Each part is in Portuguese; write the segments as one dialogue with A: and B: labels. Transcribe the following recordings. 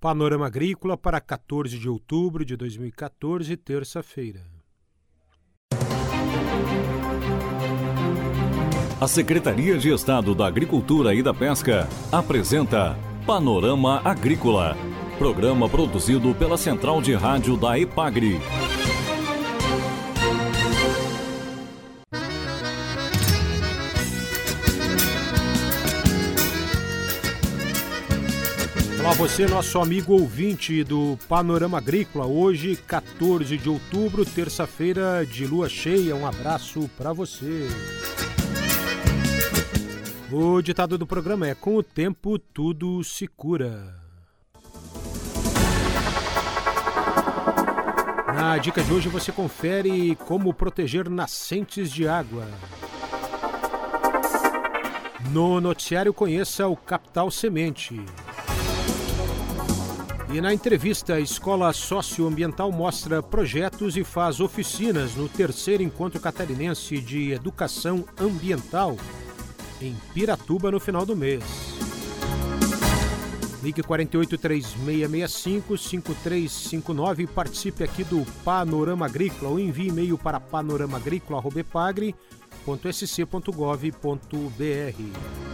A: Panorama Agrícola para 14 de outubro de 2014, terça-feira.
B: A Secretaria de Estado da Agricultura e da Pesca apresenta Panorama Agrícola, programa produzido pela Central de Rádio da EPAGRE.
A: Olá você, nosso amigo ouvinte do Panorama Agrícola, hoje 14 de outubro, terça-feira de lua cheia, um abraço para você. O ditado do programa é: com o tempo tudo se cura. Na dica de hoje você confere como proteger nascentes de água. No noticiário conheça o Capital Semente. E na entrevista, a Escola Socioambiental mostra projetos e faz oficinas no terceiro Encontro Catarinense de Educação Ambiental em Piratuba no final do mês. Ligue 483665-5359 e participe aqui do Panorama Agrícola ou envie e-mail para panoramaagrícola@epagre.sc.gov.br.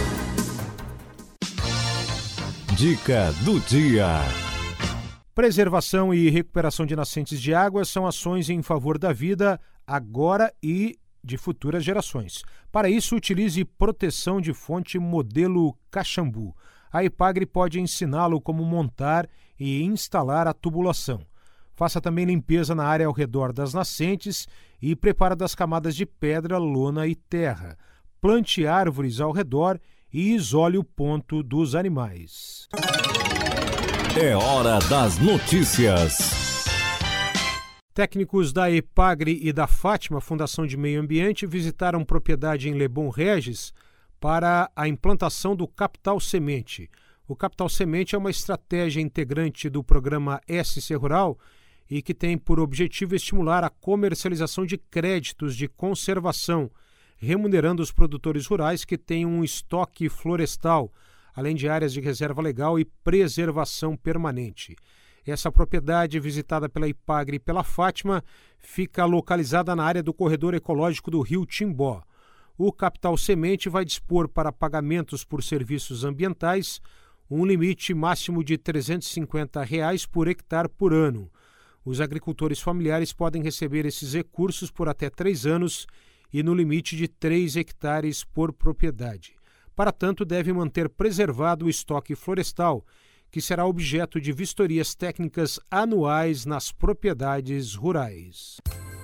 B: Dica do dia.
A: Preservação e recuperação de nascentes de água são ações em favor da vida agora e de futuras gerações. Para isso, utilize proteção de fonte modelo Caxambu. A EPAGRE pode ensiná-lo como montar e instalar a tubulação. Faça também limpeza na área ao redor das nascentes e preparo das camadas de pedra, lona e terra. Plante árvores ao redor e isole o ponto dos animais.
B: É hora das notícias.
A: Técnicos da EPAGRE e da Fátima, Fundação de Meio Ambiente, visitaram propriedade em Lebon Regis para a implantação do Capital Semente. O Capital Semente é uma estratégia integrante do programa SC Rural e que tem por objetivo estimular a comercialização de créditos de conservação, remunerando os produtores rurais que têm um estoque florestal, além de áreas de reserva legal e preservação permanente. Essa propriedade, visitada pela EPAGRE e pela Fátima, fica localizada na área do corredor ecológico do Rio Timbó. O Capital Semente vai dispor para pagamentos por serviços ambientais um limite máximo de R$ 350 por hectare por ano. Os agricultores familiares podem receber esses recursos por até 3 anos e no limite de 3 hectares por propriedade. Para tanto, deve manter preservado o estoque florestal, que será objeto de vistorias técnicas anuais nas propriedades rurais.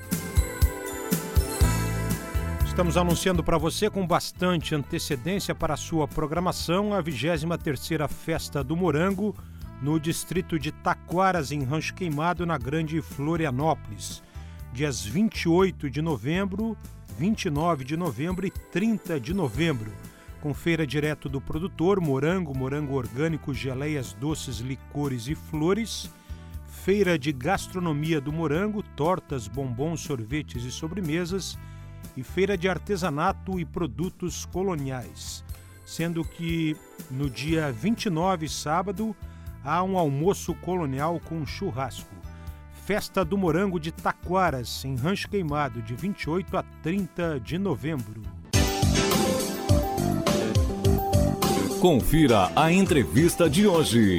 A: Estamos anunciando para você com bastante antecedência para a sua programação a 23ª Festa do Morango no distrito de Taquaras, em Rancho Queimado, na Grande Florianópolis. Dias 28 de novembro, 29 de novembro e 30 de novembro, com feira direto do produtor, morango orgânico, geleias, doces, licores e flores, feira de gastronomia do morango, tortas, bombons, sorvetes e sobremesas, e feira de artesanato e produtos coloniais, sendo que no dia 29, sábado, há um almoço colonial com churrasco. Festa do Morango de Taquaras, em Rancho Queimado, de 28 a 30 de novembro.
B: Confira a entrevista de hoje.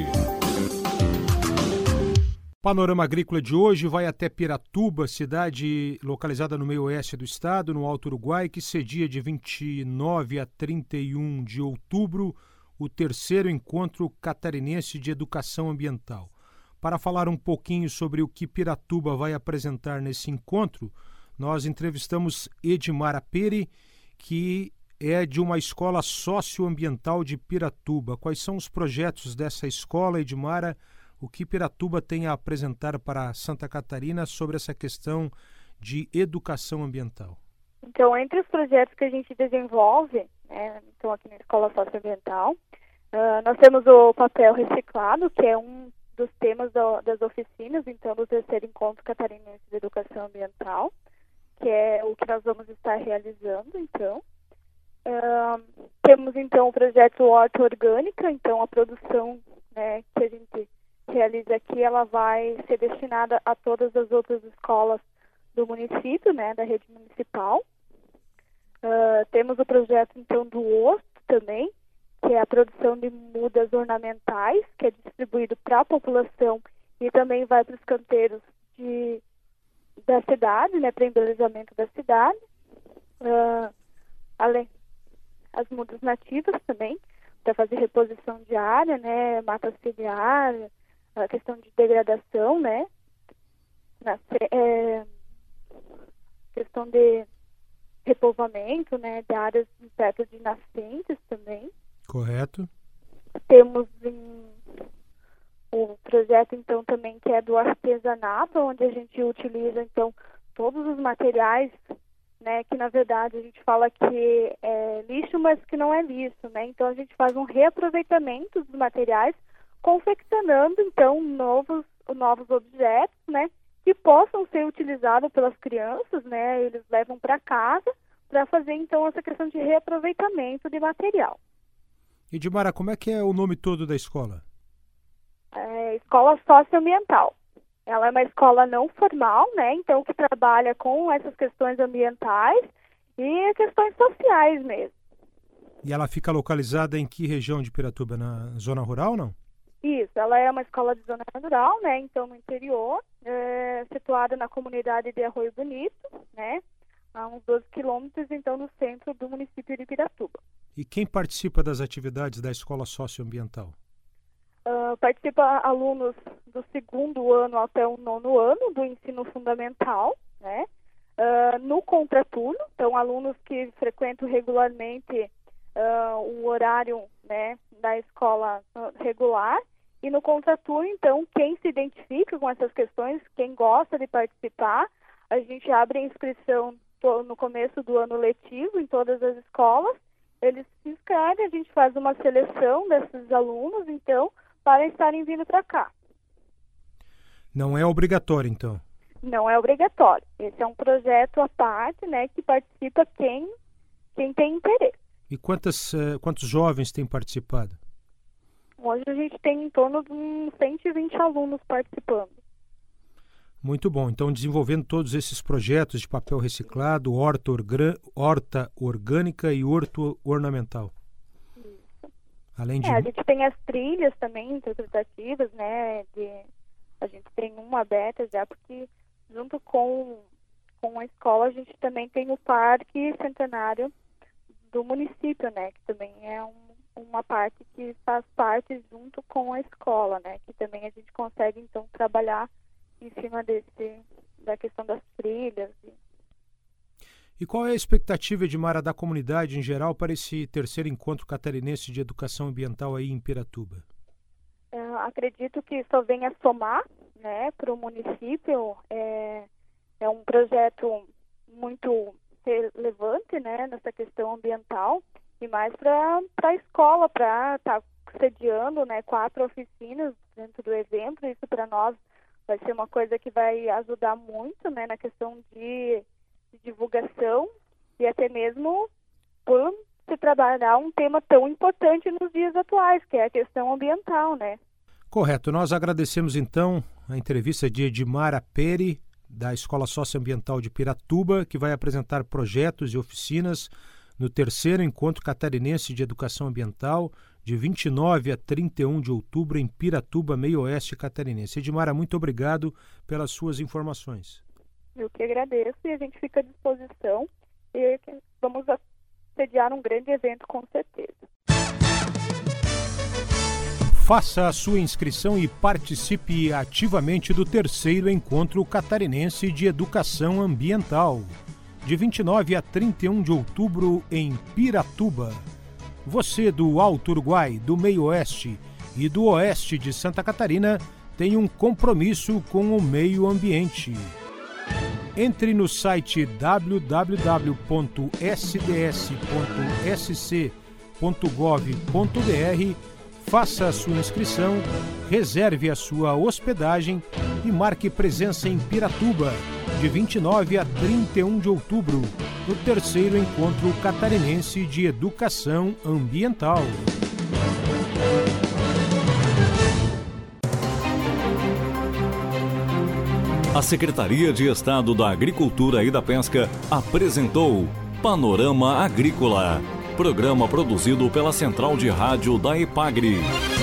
A: Panorama Agrícola de hoje vai até Piratuba, cidade localizada no meio oeste do estado, no Alto Uruguai, que cedia de 29 a 31 de outubro o terceiro Encontro Catarinense de Educação Ambiental. Para falar um pouquinho sobre o que Piratuba vai apresentar nesse encontro, nós entrevistamos Edmara Peri, que é de uma escola socioambiental de Piratuba. Quais são os projetos dessa escola, Edmara? O que Piratuba tem a apresentar para Santa Catarina sobre essa questão de educação ambiental?
C: Então, entre os projetos que a gente desenvolve, então aqui na Escola Socioambiental, nós temos o papel reciclado, que é um dos temas das oficinas, então, do terceiro Encontro Catarinense de Educação Ambiental, que é o que nós vamos estar realizando, então. Temos, então, o projeto Horta Orgânica, então, a produção, que a gente realize aqui, ela vai ser destinada a todas as outras escolas do município, né, da rede municipal. Temos o projeto, então, do Horto também, que é a produção de mudas ornamentais, que é distribuído para a população e também vai para os canteiros da cidade, né, para embelezamento da cidade. Além as mudas nativas também, para fazer reposição de área, né, mata ciliar, a questão de degradação, né, questão de repovoamento, né, de áreas perto de nascentes também.
A: Correto. Temos
C: o projeto, então, também que é do artesanato, onde a gente utiliza, então, todos os materiais, né, que na verdade a gente fala que é lixo, mas que não é lixo, né? Então a gente faz um reaproveitamento dos materiais, confeccionando, então, novos objetos, né, que possam ser utilizados pelas crianças, né? Eles levam para casa para fazer, então, essa questão de reaproveitamento de material.
A: Edmara, como é que é o nome todo da escola?
C: Escola Socioambiental. Ela é uma escola não formal, né? Então, que trabalha com essas questões ambientais e questões sociais mesmo.
A: E ela fica localizada em que região de Piratuba? Na zona rural, não?
C: Isso, ela é uma escola de zona rural, né? Então, no interior, situada na comunidade de Arroio Bonito, né? A uns 12 quilômetros, então, no centro do município de Piratuba.
A: E quem participa das atividades da escola socioambiental?
C: Participa alunos do 2º ano até o 9º ano do ensino fundamental, né? No contraturno, então alunos que frequentam regularmente o horário, né, da escola regular, e no contraturno, então, quem se identifica com essas questões, quem gosta de participar, a gente abre a inscrição no começo do ano letivo em todas as escolas, eles se inscrevem, a gente faz uma seleção desses alunos, então, para estarem vindo para cá.
A: Não é obrigatório, então?
C: Não é obrigatório. Esse é um projeto à parte, né, que participa quem tem interesse.
A: E quantos jovens têm participado?
C: Hoje a gente tem em torno de uns 120 alunos participando.
A: Muito bom. Então, desenvolvendo todos esses projetos de papel reciclado, horta orgânica e horto ornamental. Além de...
C: A gente tem as trilhas também interpretativas, né? A gente tem uma aberta já, porque junto com a escola a gente também tem o Parque Centenário do município, né? Que também é uma parte que faz parte junto com a escola, né? Que também a gente consegue, então, trabalhar em cima da questão das trilhas.
A: E qual é a expectativa, Edmara, da comunidade em geral para esse 3º encontro catarinense de educação ambiental aí em Piratuba?
C: Acredito que só venha somar, né, para o município. É um projeto muito relevante, né, nessa questão ambiental, e mais para a escola, para estar sediando, né, 4 oficinas dentro do evento. Isso para nós vai ser uma coisa que vai ajudar muito, né, na questão de divulgação e até mesmo por se trabalhar um tema tão importante nos dias atuais, que é a questão ambiental, né?
A: Correto. Nós agradecemos, então, a entrevista de Edmara Peri, da Escola Socioambiental de Piratuba, que vai apresentar projetos e oficinas no 3º Encontro Catarinense de Educação Ambiental, de 29 a 31 de outubro, em Piratuba, Meio Oeste Catarinense. Edmara, muito obrigado pelas suas informações.
C: Eu que agradeço, e a gente fica à disposição, e vamos sediar um grande evento, com certeza.
A: Faça a sua inscrição e participe ativamente do 3º Encontro Catarinense de Educação Ambiental, de 29 a 31 de outubro, em Piratuba. Você do Alto Uruguai, do Meio Oeste e do Oeste de Santa Catarina tem um compromisso com o meio ambiente. Entre no site www.sds.sc.gov.br, faça a sua inscrição, reserve a sua hospedagem e marque presença em Piratuba, de 29 a 31 de outubro, no 3º Encontro Catarinense de Educação Ambiental.
B: A Secretaria de Estado da Agricultura e da Pesca apresentou Panorama Agrícola, programa produzido pela Central de Rádio da EPAGRE.